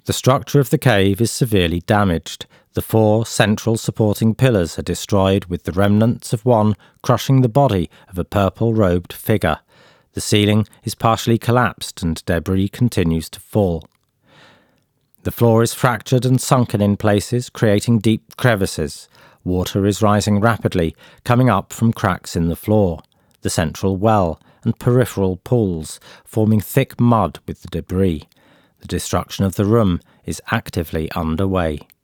The structure of the cave is severely damaged. The 4 central supporting pillars are destroyed, with the remnants of one crushing the body of a purple-robed figure. The ceiling is partially collapsed and debris continues to fall. The floor is fractured and sunken in places, creating deep crevices. Water is rising rapidly, coming up from cracks in the floor, the central well, and peripheral pools, forming thick mud with the debris. The destruction of the room is actively underway.